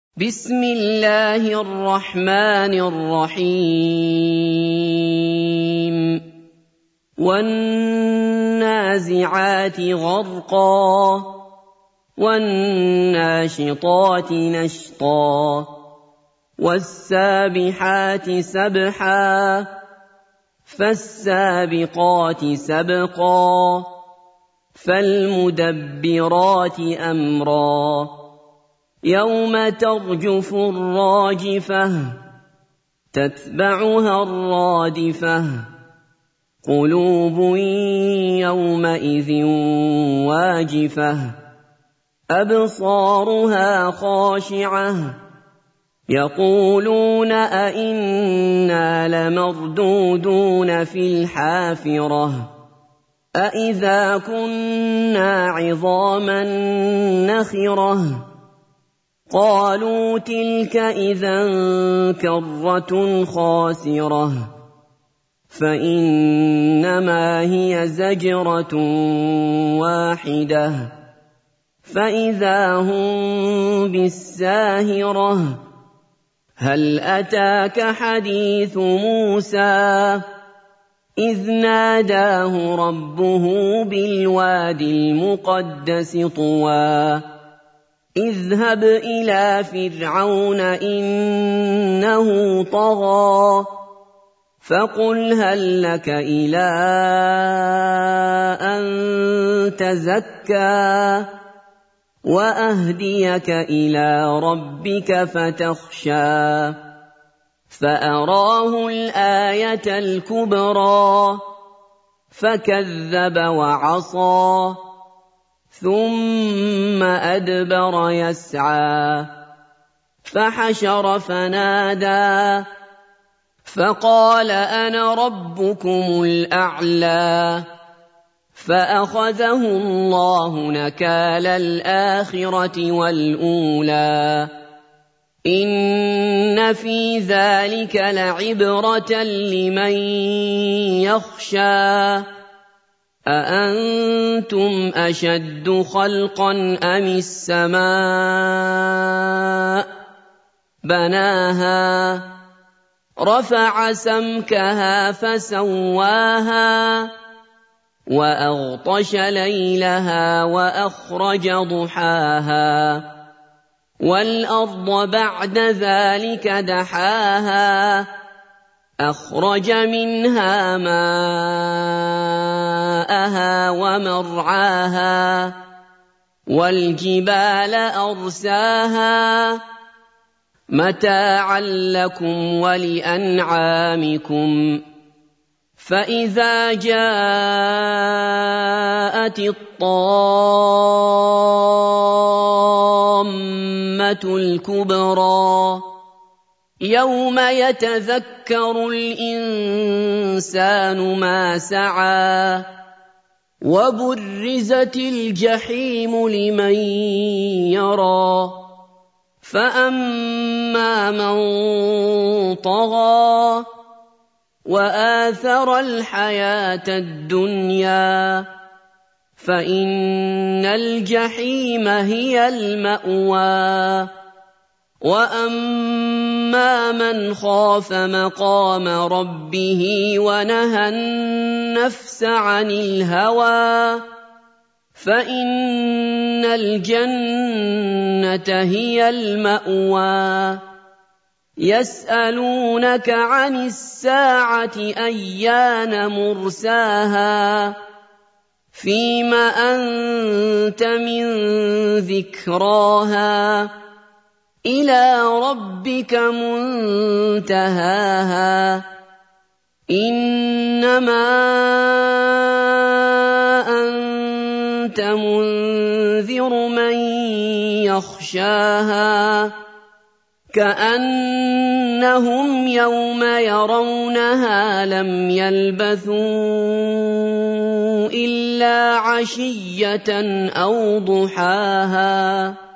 بسم الله الرحمن الرحيم والنازعات غرقا والناشطات نشطا والسابحات سبحا فالسابقات سبقا فالمدبرات أمرا يوم ترجف الراجفة تتبعها الرادفة قلوب يومئذ واجفة أبصارها خاشعة يقولون أئنا لمردودون في الحافرة أئذا كنا عظاما نخرة قالوا تلك إذا كرة خاسرة فإنما هي زجرة واحدة فإذا هم بالساهرة هل أتاك حديث موسى إذ ناداه ربه بالوادي المقدس طوى اذهب إلى فرعون إنه طغى فقل هل لك إلى أن تزكى وأهديك إلى ربك فتخشى فأراه الآية الكبرى فكذب وعصى ثم أدبر يسعى فحشر فنادى فقال أنا ربكم الأعلى فأخذه الله نكال الآخرة والأولى إن في ذلك لعبرة لمن يخشى أأنتم أشد خلقا أم السماء بناها رفع سمكها فسواها وأغطش ليلها وأخرج ضحاها والأرض بعد ذلك دحاها أخرج منها ماءها ومرعاها والجبال أرساها متاعا لكم ولأنعامكم فإذا جاءت الطامة الكبرى يوم يتذكر الإنسان ما سعى وبرزت الجحيم لمن يرى فأما من طغى وآثر الحياة الدنيا فإن الجحيم هي المأوى وأما من خاف مقام ربه ونهى النفس عن الهوى فإن الجنة هي المأوى يسألونك عن الساعة أيان مرساها فيم أنت من ذكراها إلى ربك منتهاها إنما أنت منذر من يخشاها كأنهم يوم يرونها لم يلبثوا إلا عشية أو ضحاها